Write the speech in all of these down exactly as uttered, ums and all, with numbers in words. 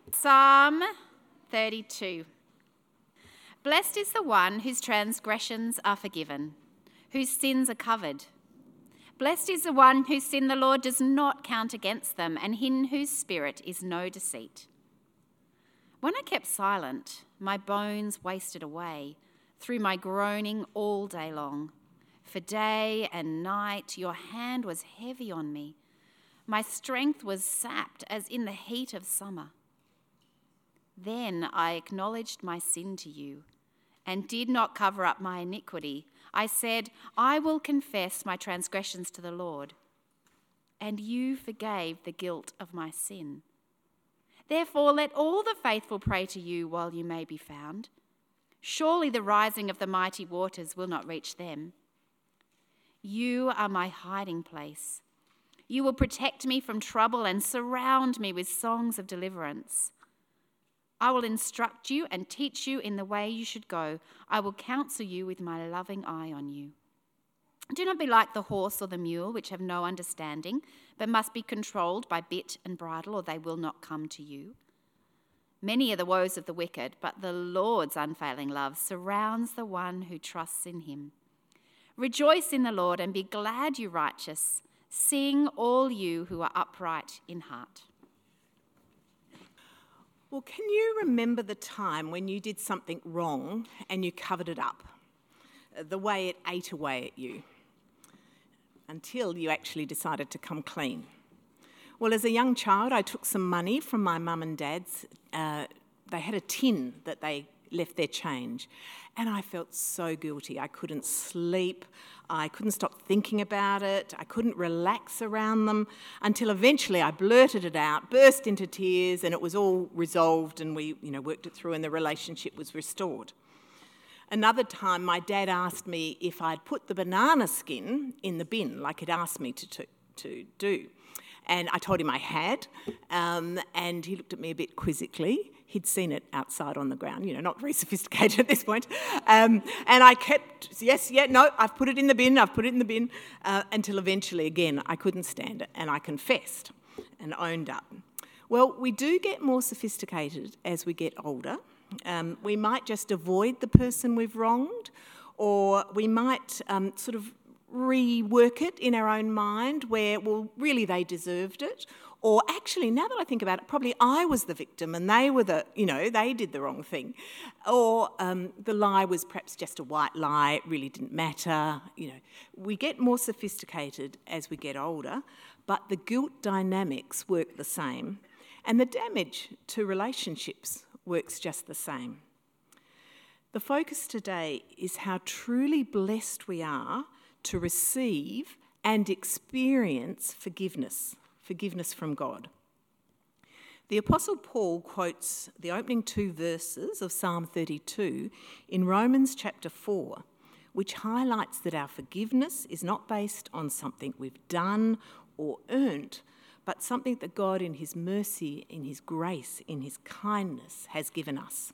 Psalm thirty-two. Blessed is the one whose transgressions are forgiven, whose sins are covered. Blessed is the one whose sin the Lord does not count against them, and in whose spirit is no deceit. When I kept silent, my bones wasted away through my groaning all day long. For day and night your hand was heavy on me. My strength was sapped as in the heat of summer. Then I acknowledged my sin to you and did not cover up my iniquity. I said, I will confess my transgressions to the Lord, and you forgave the guilt of my sin. Therefore, let all the faithful pray to you while you may be found. Surely the rising of the mighty waters will not reach them. You are my hiding place. You will protect me from trouble and surround me with songs of deliverance. I will instruct you and teach you in the way you should go. I will counsel you with my loving eye on you. Do not be like the horse or the mule, which have no understanding, but must be controlled by bit and bridle, or they will not come to you. Many are the woes of the wicked, but the Lord's unfailing love surrounds the one who trusts in him. Rejoice in the Lord and be glad, you righteous. Sing, all you who are upright in heart. Well, can you remember the time when you did something wrong and you covered it up? The way it ate away at you until you actually decided to come clean. Well, as a young child, I took some money from my mum and dad's. Uh, they had a tin that they left their change, and I felt so guilty. I couldn't sleep. I couldn't stop thinking about it. I couldn't relax around them until eventually I blurted it out, burst into tears, and it was all resolved, and we, you know, worked it through, and the relationship was restored. Another time, my dad asked me if I'd put the banana skin in the bin, like he'd asked me to, to, to do. And I told him I had, um, and he looked at me a bit quizzically. He'd seen it outside on the ground, you know, not very sophisticated at this point. Um, and I kept, yes, yeah, no, I've put it in the bin, I've put it in the bin, uh, until eventually, again, I couldn't stand it, and I confessed and owned up. Well, we do get more sophisticated as we get older. Um, we might just avoid the person we've wronged, or we might um, sort of rework it in our own mind where, well, really they deserved it. Or actually, now that I think about it, probably I was the victim and they were the, you know, they did the wrong thing. Or um, the lie was perhaps just a white lie, it really didn't matter. You know, we get more sophisticated as we get older, but the guilt dynamics work the same. And the damage to relationships works just the same. The focus today is how truly blessed we are to receive and experience forgiveness, forgiveness from God. The Apostle Paul quotes the opening two verses of Psalm thirty-two in Romans chapter four, which highlights that our forgiveness is not based on something we've done or earned, but something that God in his mercy, in his grace, in his kindness has given us.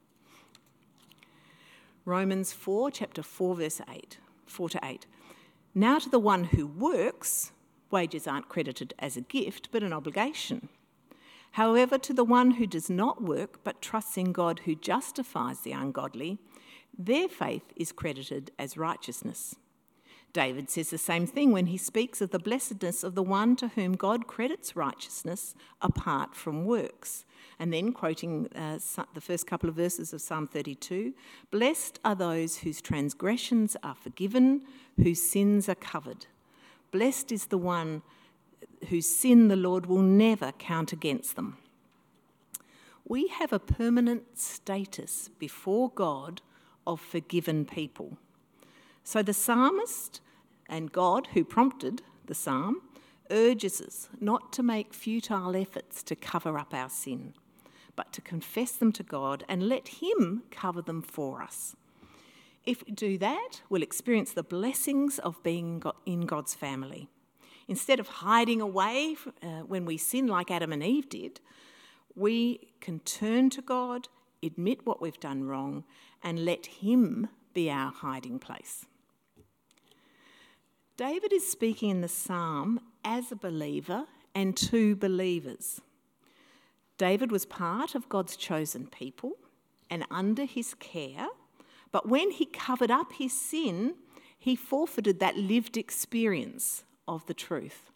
Romans four, chapter four, verse eight, four to eight. Now to the one who works, wages aren't credited as a gift, but an obligation. However, to the one who does not work, but trusts in God who justifies the ungodly, their faith is credited as righteousness. David says the same thing when he speaks of the blessedness of the one to whom God credits righteousness apart from works. And then, quoting uh, the first couple of verses of Psalm thirty-two, blessed are those whose transgressions are forgiven, whose sins are covered. Blessed is the one whose sin the Lord will never count against them. We have a permanent status before God of forgiven people. So the psalmist and God, who prompted the psalm, urges us not to make futile efforts to cover up our sin, but to confess them to God and let him cover them for us. If we do that, we'll experience the blessings of being in God's family. Instead of hiding away uh, when we sin like Adam and Eve did, we can turn to God, admit what we've done wrong, and let him be our hiding place. David is speaking in the psalm as a believer and to believers. David was part of God's chosen people and under his care, but when he covered up his sin, he forfeited that lived experience of the truth.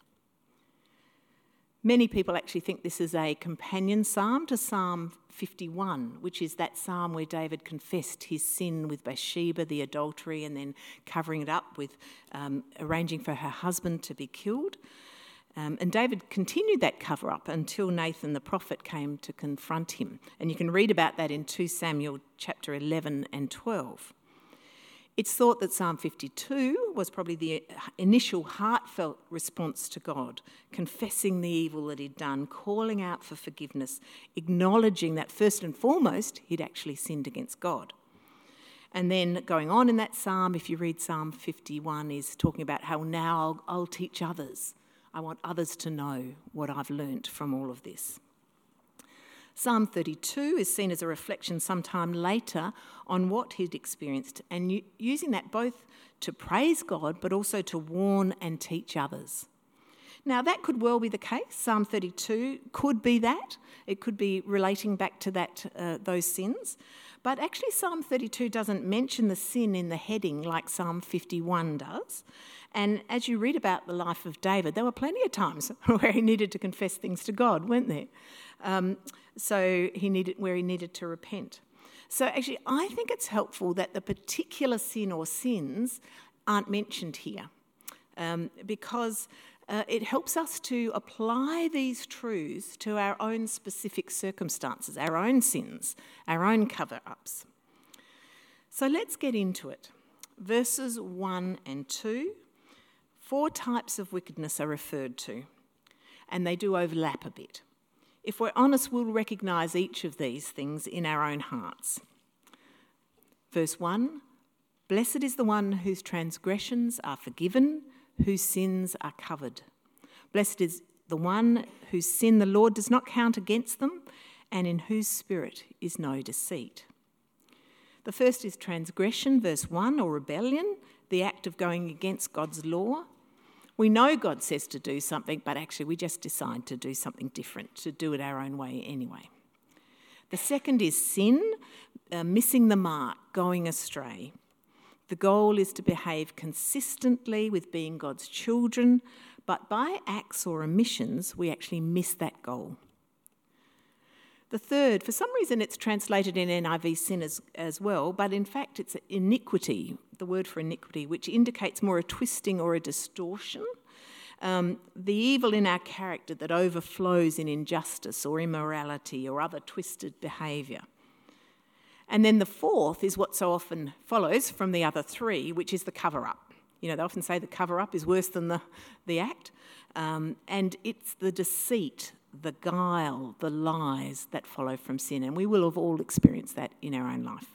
Many people actually think this is a companion psalm to Psalm fifty-one, which is that psalm where David confessed his sin with Bathsheba, the adultery, and then covering it up with um, arranging for her husband to be killed. Um, and David continued that cover-up until Nathan the prophet came to confront him. And you can read about that in Second Samuel chapter eleven and twelve. It's thought that Psalm fifty-two was probably the initial heartfelt response to God, confessing the evil that he'd done, calling out for forgiveness, acknowledging that first and foremost he'd actually sinned against God. And then going on in that psalm, if you read Psalm fifty-one, is talking about how now I'll, I'll teach others. I want others to know what I've learnt from all of this. Psalm thirty-two is seen as a reflection sometime later on what he'd experienced, and using that both to praise God but also to warn and teach others. Now, that could well be the case. Psalm thirty-two could be that. It could be relating back to that uh, those sins. But actually, Psalm thirty-two doesn't mention the sin in the heading like Psalm fifty-one does. And as you read about the life of David, there were plenty of times where he needed to confess things to God, weren't there? Um, so he needed where he needed to repent. So actually, I think it's helpful that the particular sin or sins aren't mentioned here, um, because uh, it helps us to apply these truths to our own specific circumstances, our own sins, our own cover-ups. So let's get into it. Verses one and two, four types of wickedness are referred to, and they do overlap a bit. If we're honest, we'll recognise each of these things in our own hearts. Verse one, blessed is the one whose transgressions are forgiven, whose sins are covered. Blessed is the one whose sin the Lord does not count against them, and in whose spirit is no deceit. The first is transgression, verse one, or rebellion, the act of going against God's law. We know God says to do something, but actually we just decide to do something different, to do it our own way anyway. The second is sin, uh, missing the mark, going astray. The goal is to behave consistently with being God's children, but by acts or omissions, we actually miss that goal. The third, for some reason it's translated in N I V sin as, as well, but in fact it's iniquity, the word for iniquity, which indicates more a twisting or a distortion. Um, the evil in our character that overflows in injustice or immorality or other twisted behaviour. And then the fourth is what so often follows from the other three, which is the cover-up. You know, they often say the cover-up is worse than the, the act. Um, and it's the deceit, the guile, the lies that follow from sin. And we will have all experienced that in our own life.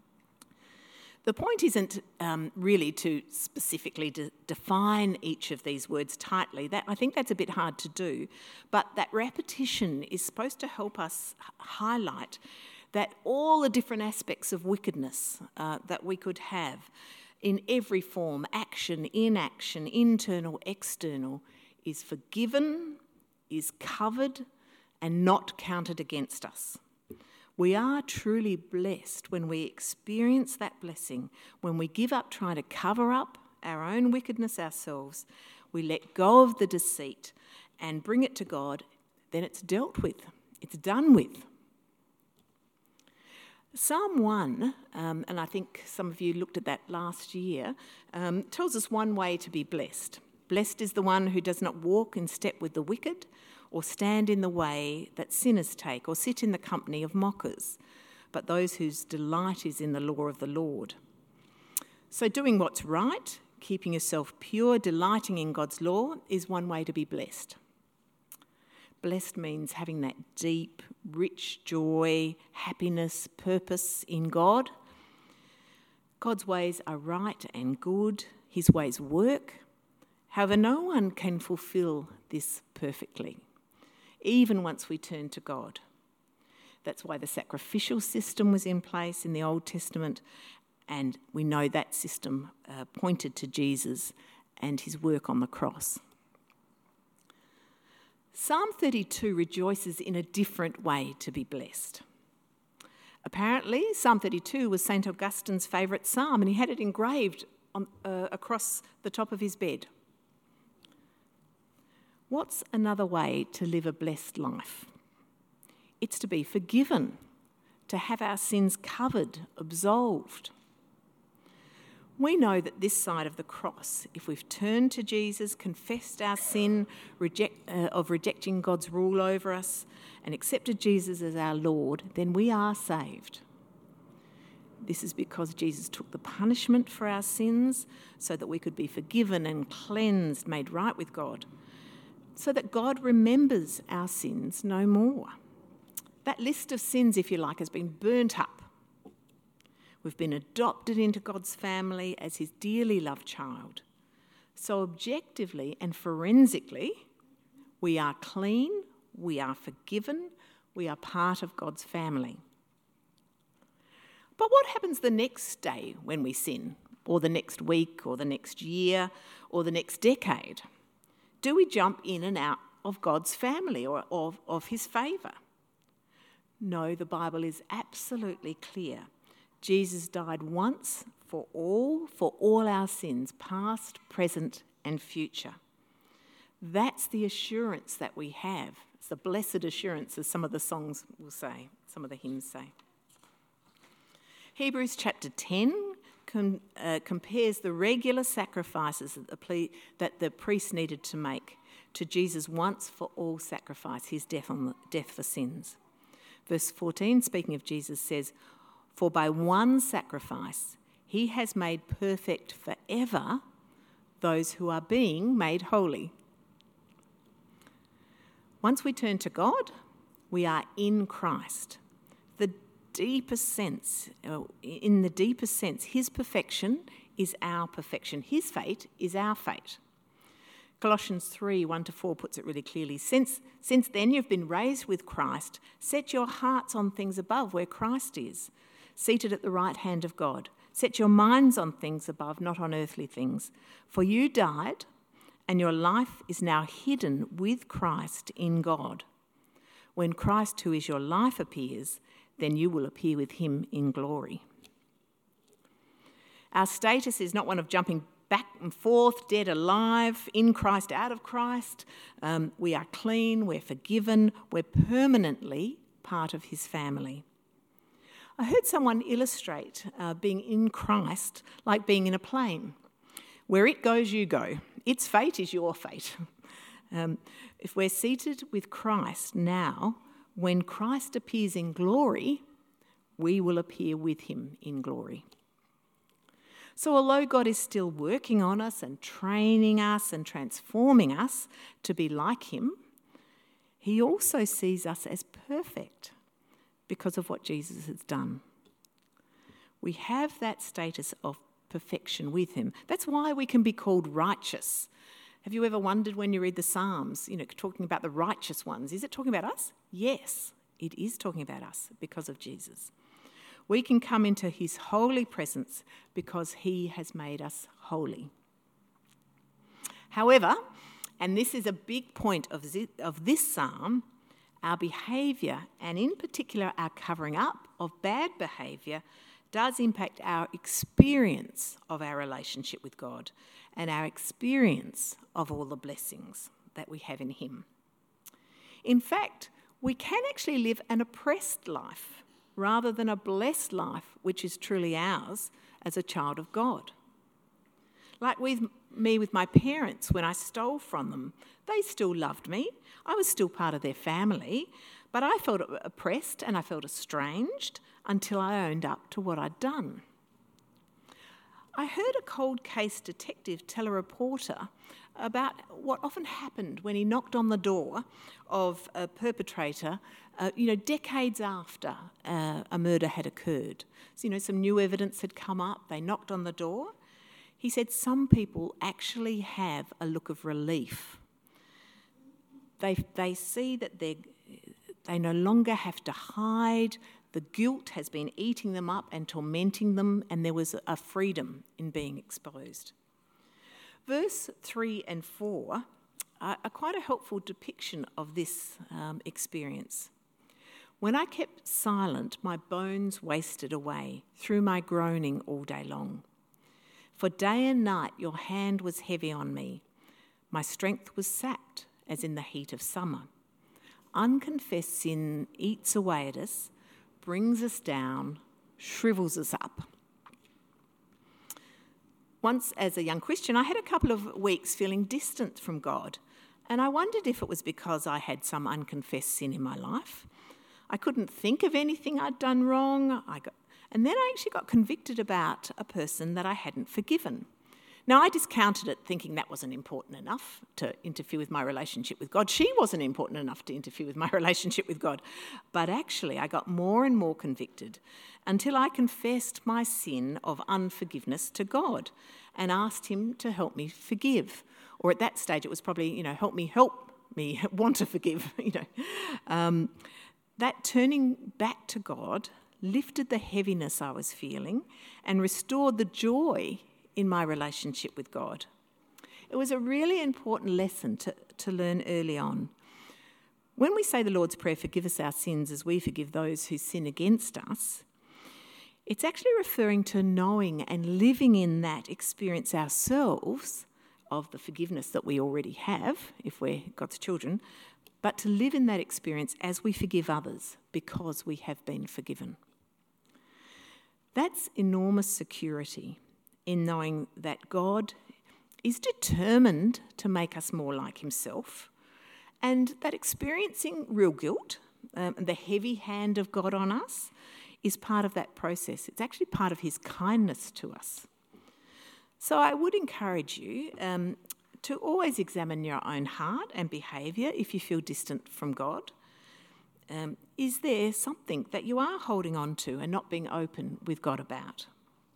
The point isn't um, really to specifically de- define each of these words tightly. That I think that's a bit hard to do. But that repetition is supposed to help us h- highlight that all the different aspects of wickedness uh, that we could have in every form, action, inaction, internal, external, is forgiven, is covered, and not counted against us. We are truly blessed when we experience that blessing, when we give up trying to cover up our own wickedness ourselves, we let go of the deceit and bring it to God, then it's dealt with, it's done with. Psalm one, um, and I think some of you looked at that last year, um, tells us one way to be blessed. Blessed is the one who does not walk in step with the wicked, or stand in the way that sinners take, or sit in the company of mockers, but those whose delight is in the law of the Lord. So doing what's right, keeping yourself pure, delighting in God's law, is one way to be blessed. Blessed means having that deep, rich joy, happiness, purpose in God. God's ways are right and good. His ways work. However, no one can fulfil this perfectly, even once we turn to God. That's why the sacrificial system was in place in the Old Testament, and we know that system uh, pointed to Jesus and his work on the cross. Psalm thirty-two rejoices in a different way to be blessed. Apparently, Psalm thirty-two was Saint Augustine's favourite psalm, and he had it engraved on, uh, across the top of his bed. What's another way to live a blessed life? It's to be forgiven, to have our sins covered, absolved. We know that this side of the cross, if we've turned to Jesus, confessed our sin reject, uh, of rejecting God's rule over us, and accepted Jesus as our Lord, then we are saved. This is because Jesus took the punishment for our sins so that we could be forgiven and cleansed, made right with God, so that God remembers our sins no more. That list of sins, if you like, has been burnt up. We've been adopted into God's family as his dearly loved child. So objectively and forensically, we are clean, we are forgiven, we are part of God's family. But what happens the next day when we sin, or the next week, or the next year, or the next decade? Do we jump in and out of God's family or of, of his favour? No, the Bible is absolutely clear. Jesus died once for all, for all our sins, past, present, and future. That's the assurance that we have. It's the blessed assurance, as some of the songs will say, some of the hymns say. Hebrews chapter ten com, uh, compares the regular sacrifices that the, ple- that the priest needed to make to Jesus' once for all sacrifice, his death, on the, death for sins. Verse fourteen, speaking of Jesus, says, "For by one sacrifice he has made perfect forever those who are being made holy." Once we turn to God, we are in Christ. The deepest sense, in the deepest sense, his perfection is our perfection. His fate is our fate. Colossians three, one to four puts it really clearly. Since, since then you've been raised with Christ, set your hearts on things above where Christ is, seated at the right hand of God. Set your minds on things above, not on earthly things. For you died, and your life is now hidden with Christ in God. When Christ, who is your life, appears, then you will appear with him in glory. Our status is not one of jumping back and forth, dead, alive, in Christ, out of Christ. Um, we are clean, we're forgiven, we're permanently part of his family. I heard someone illustrate uh, being in Christ like being in a plane. Where it goes, you go. Its fate is your fate. Um, if we're seated with Christ now, when Christ appears in glory, we will appear with him in glory. So although God is still working on us and training us and transforming us to be like him, he also sees us as perfect because of what Jesus has done. We have that status of perfection with him. That's why we can be called righteous. Have you ever wondered when you read the Psalms, you know, talking about the righteous ones, is it talking about us? Yes, it is talking about us because of Jesus. We can come into his holy presence because he has made us holy. However, and this is a big point of this, of this psalm, our behaviour, and in particular our covering up of bad behaviour, does impact our experience of our relationship with God and our experience of all the blessings that we have in him. In fact, we can actually live an oppressed life rather than a blessed life, which is truly ours as a child of God. Like with me with my parents, when I stole from them, they still loved me. I was still part of their family, but I felt oppressed and I felt estranged until I owned up to what I'd done. I heard a cold case detective tell a reporter about what often happened when he knocked on the door of a perpetrator, uh, you know, decades after uh, a murder had occurred. So, you know, some new evidence had come up, they knocked on the door. He said some people actually have a look of relief. They, they see that they they no longer have to hide. The guilt has been eating them up and tormenting them, and there was a freedom in being exposed. Verse three and four are, are quite a helpful depiction of this um, experience. When I kept silent, my bones wasted away through my groaning all day long. For day and night your hand was heavy on me. My strength was sapped as in the heat of summer. Unconfessed sin eats away at us, brings us down, shrivels us up. Once, as a young Christian, I had a couple of weeks feeling distant from God, and I wondered if it was because I had some unconfessed sin in my life. I couldn't think of anything I'd done wrong, I got, and then I actually got convicted about a person that I hadn't forgiven. Now, I discounted it, thinking that wasn't important enough to interfere with my relationship with God. She wasn't important enough to interfere with my relationship with God. But actually, I got more and more convicted until I confessed my sin of unforgiveness to God and asked him to help me forgive. Or at that stage, it was probably, you know, help me, help me want to forgive, you know. Um, that turning back to God lifted the heaviness I was feeling and restored the joy in my relationship with God. It was a really important lesson to, to learn early on. When we say the Lord's Prayer, forgive us our sins as we forgive those who sin against us, it's actually referring to knowing and living in that experience ourselves of the forgiveness that we already have, if we're God's children, but to live in that experience as we forgive others because we have been forgiven. That's enormous security in knowing that God is determined to make us more like himself, and that experiencing real guilt, um, the heavy hand of God on us, is part of that process. It's actually part of his kindness to us. So I would encourage you um, to always examine your own heart and behaviour if you feel distant from God. Um, is there something that you are holding on to and not being open with God about?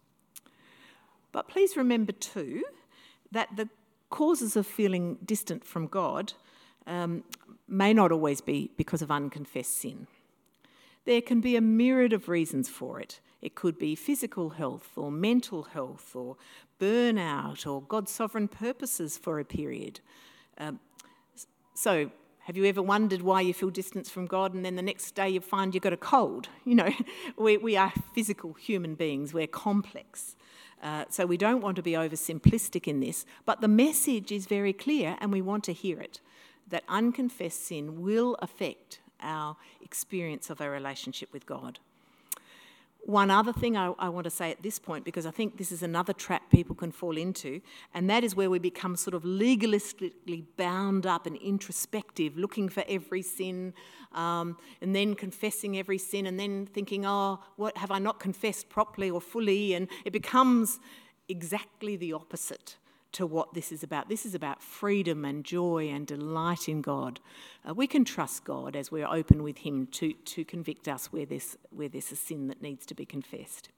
But please remember too that the causes of feeling distant from God um, may not always be because of unconfessed sin. There can be a myriad of reasons for it. It could be physical health or mental health or burnout or God's sovereign purposes for a period. Um, so have you ever wondered why you feel distance from God and then the next day you find you've got a cold? You know, we, we are physical human beings. We're complex. Uh, so we don't want to be oversimplistic in this, but the message is very clear and we want to hear it, that unconfessed sin will affect our experience of our relationship with God. One other thing I, I want to say at this point, because I think this is another trap people can fall into, and that is where we become sort of legalistically bound up and introspective, looking for every sin, um, and then confessing every sin, and then thinking, oh, what have I not confessed properly or fully? And it becomes exactly the opposite to what this is about. This is about freedom and joy and delight in God. Uh, we can trust God as we're open with him to, to convict us where there's, where there's a sin that needs to be confessed.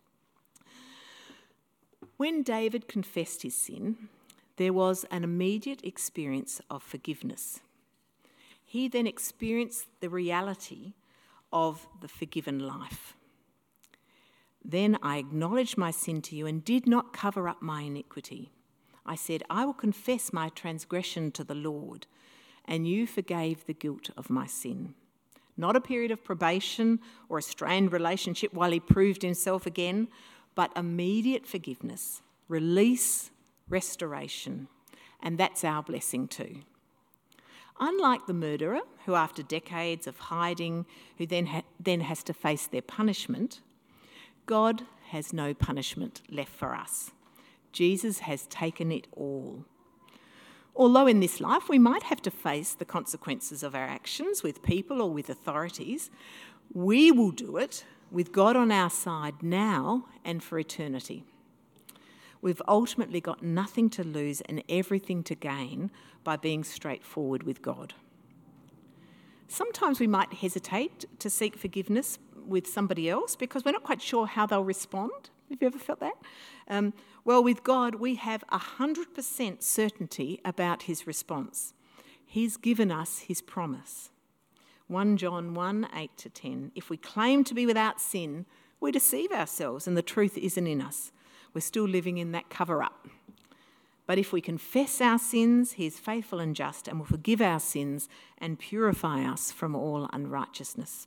When David confessed his sin, there was an immediate experience of forgiveness. He then experienced the reality of the forgiven life. Then I acknowledged my sin to you and did not cover up my iniquity. I said, I will confess my transgression to the Lord, and you forgave the guilt of my sin. Not a period of probation or a strained relationship while he proved himself again, but immediate forgiveness, release, restoration, and that's our blessing too. Unlike the murderer, who after decades of hiding, who then ha- then has to face their punishment, God has no punishment left for us. Jesus has taken it all. Although in this life we might have to face the consequences of our actions with people or with authorities, we will do it with God on our side now and for eternity. We've ultimately got nothing to lose and everything to gain by being straightforward with God. Sometimes we might hesitate to seek forgiveness with somebody else because we're not quite sure how they'll respond. Have you ever felt that? Um, well, with God, we have one hundred percent certainty about his response. He's given us his promise. First John one, eight to ten. If we claim to be without sin, we deceive ourselves and the truth isn't in us. We're still living in that cover-up. But if we confess our sins, he is faithful and just and will forgive our sins and purify us from all unrighteousness.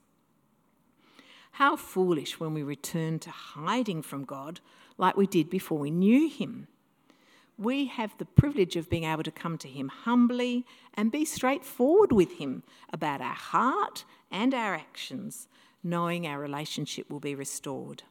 How foolish when we return to hiding from God like we did before we knew him. We have the privilege of being able to come to him humbly and be straightforward with him about our heart and our actions, knowing our relationship will be restored.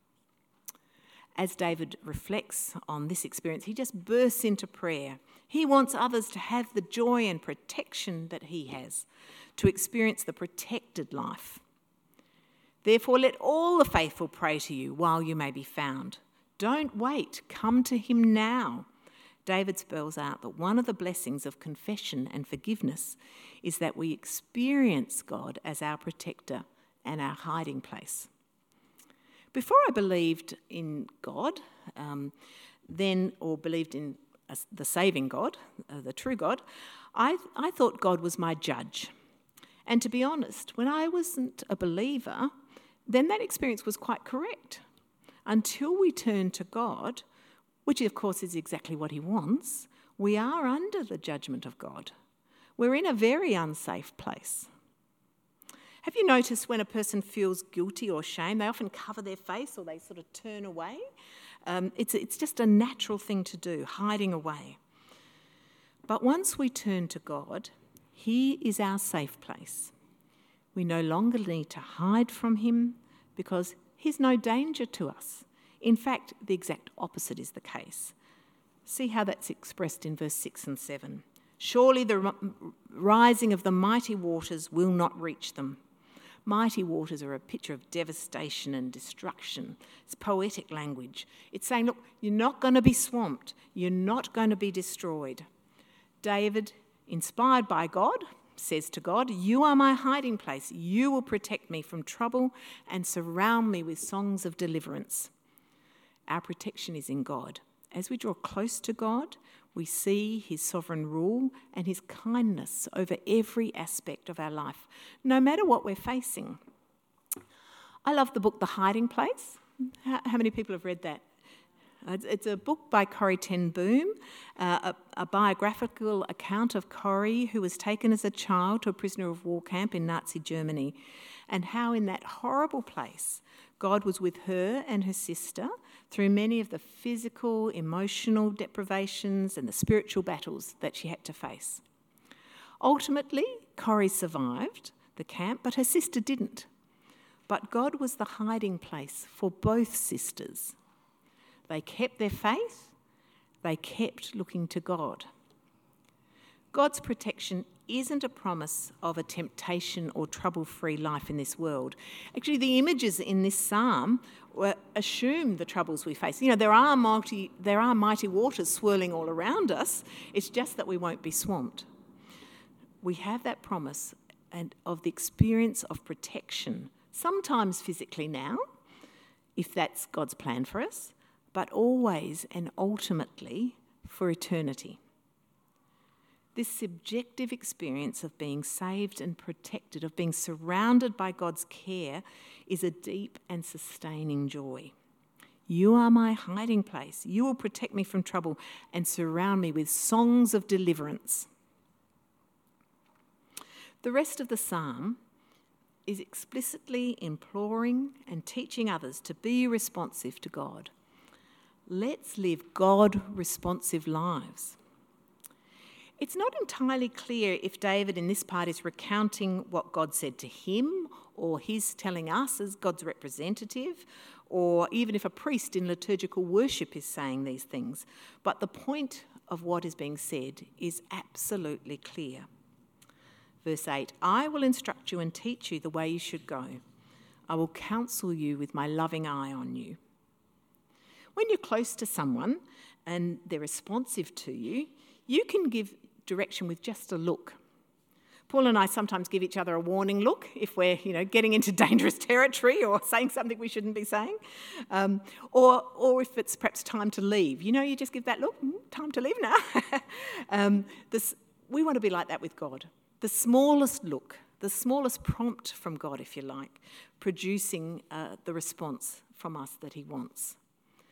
As David reflects on this experience, he just bursts into prayer. He wants others to have the joy and protection that he has, to experience the protected life. Therefore, let all the faithful pray to you while you may be found. Don't wait, come to him now. David spells out that one of the blessings of confession and forgiveness is that we experience God as our protector and our hiding place. Before I believed in God, um, then, or believed in uh, the saving God, uh, the true God, I, I thought God was my judge. And to be honest, when I wasn't a believer, then that experience was quite correct. Until we turn to God, which of course is exactly what he wants, we are under the judgment of God. We're in a very unsafe place. Have you noticed when a person feels guilty or shame, they often cover their face or they sort of turn away? Um, it's, it's just a natural thing to do, hiding away. But once we turn to God, he is our safe place. We no longer need to hide from him because he's no danger to us. In fact, the exact opposite is the case. See how that's expressed in verse six and seven. Surely the rising of the mighty waters will not reach them. Mighty waters are a picture of devastation and destruction. It's poetic language. It's saying, look, you're not going to be swamped. You're not going to be destroyed. David, inspired by God, says to God, you are my hiding place. You will protect me from trouble and surround me with songs of deliverance. Our protection is in God. As we draw close to God, we see his sovereign rule and his kindness over every aspect of our life, no matter what we're facing. I love the book The Hiding Place. How, how many people have read that? It's, it's a book by Corrie ten Boom, uh, a, a biographical account of Corrie, who was taken as a child to a prisoner of war camp in Nazi Germany, and how in that horrible place God was with her and her sister through many of the physical, emotional deprivations and the spiritual battles that she had to face. Ultimately, Corrie survived the camp, but her sister didn't. But God was the hiding place for both sisters. They kept their faith, they kept looking to God. God's protection isn't a promise of a temptation or trouble-free life in this world. Actually, the images in this psalm assume the troubles we face. You know, there are mighty, there are mighty waters swirling all around us. It's just that we won't be swamped. We have that promise and of the experience of protection, sometimes physically now, if that's God's plan for us, but always and ultimately for eternity. This subjective experience of being saved and protected, of being surrounded by God's care, is a deep and sustaining joy. You are my hiding place. You will protect me from trouble and surround me with songs of deliverance. The rest of the psalm is explicitly imploring and teaching others to be responsive to God. Let's live God-responsive lives. It's not entirely clear if David in this part is recounting what God said to him, or he's telling us as God's representative, or even if a priest in liturgical worship is saying these things. But the point of what is being said is absolutely clear. Verse eight, I will instruct you and teach you the way you should go. I will counsel you with my loving eye on you. When you're close to someone and they're responsive to you, you can give direction with just a look. Paul and I sometimes give each other a warning look if we're, you know, getting into dangerous territory or saying something we shouldn't be saying, um, or or if it's perhaps time to leave. You know, you just give that look. Mm, time to leave now. um, this, we want to be like that with God. The smallest look, the smallest prompt from God, if you like, producing uh, the response from us that He wants.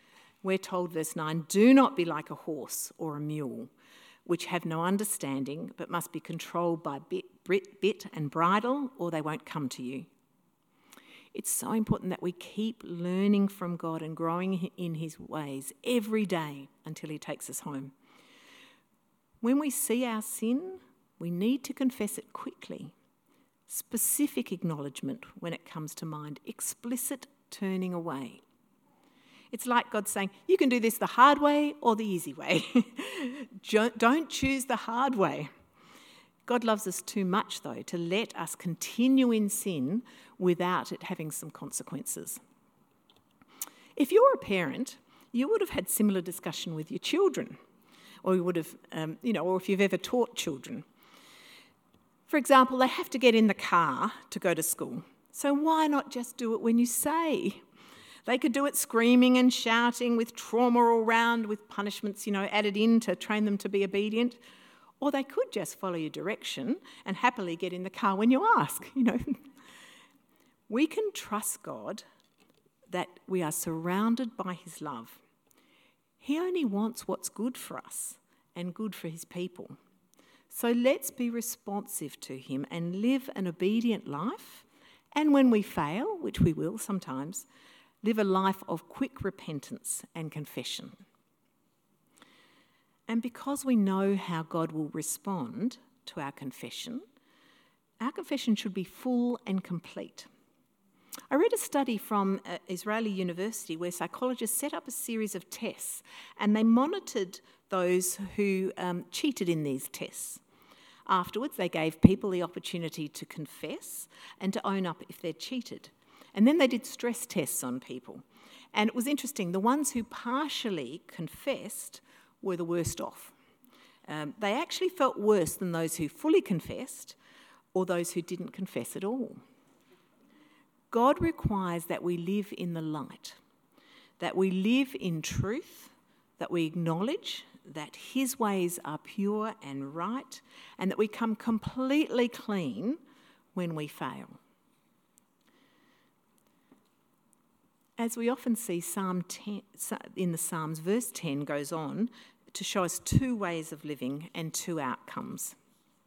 We're told, verse nine, do not be like a horse or a mule, which have no understanding, but must be controlled by bit, bit, bit and bridle, or they won't come to you. It's so important that we keep learning from God and growing in his ways every day until he takes us home. When we see our sin, we need to confess it quickly. Specific acknowledgement when it comes to mind, explicit turning away. It's like God saying, you can do this the hard way or the easy way. Don't choose the hard way. God loves us too much, though, to let us continue in sin without it having some consequences. If you're a parent, you would have had similar discussion with your children, or you would have, um, you know, or if you've ever taught children. For example, they have to get in the car to go to school. So why not just do it when you say? They could do it screaming and shouting with trauma all round, with punishments, you know, added in to train them to be obedient. Or they could just follow your direction and happily get in the car when you ask, you know. We can trust God that we are surrounded by his love. He only wants what's good for us and good for his people. So let's be responsive to him and live an obedient life. And when we fail, which we will sometimes, live a life of quick repentance and confession. And because we know how God will respond to our confession, our confession should be full and complete. I read a study from uh, Israeli University where psychologists set up a series of tests and they monitored those who um, cheated in these tests. Afterwards, they gave people the opportunity to confess and to own up if they'd cheated. And then they did stress tests on people. And it was interesting, the ones who partially confessed were the worst off. Um, they actually felt worse than those who fully confessed or those who didn't confess at all. God requires that we live in the light, that we live in truth, that we acknowledge that his ways are pure and right, and that we come completely clean when we fail. As we often see, Psalm ten, in the Psalms, verse ten goes on to show us two ways of living and two outcomes.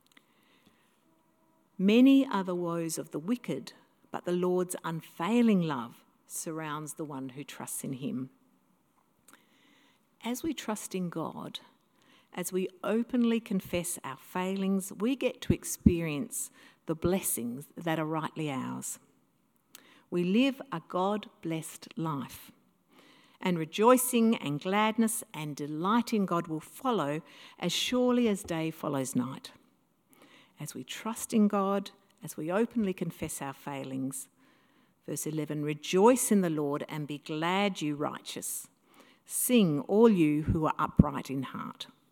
Many are the woes of the wicked, but the Lord's unfailing love surrounds the one who trusts in him. As we trust in God, as we openly confess our failings, we get to experience the blessings that are rightly ours. We live a God-blessed life, and rejoicing and gladness and delight in God will follow as surely as day follows night. As we trust in God, as we openly confess our failings. Verse eleven, rejoice in the Lord and be glad, you righteous. Sing, all you who are upright in heart.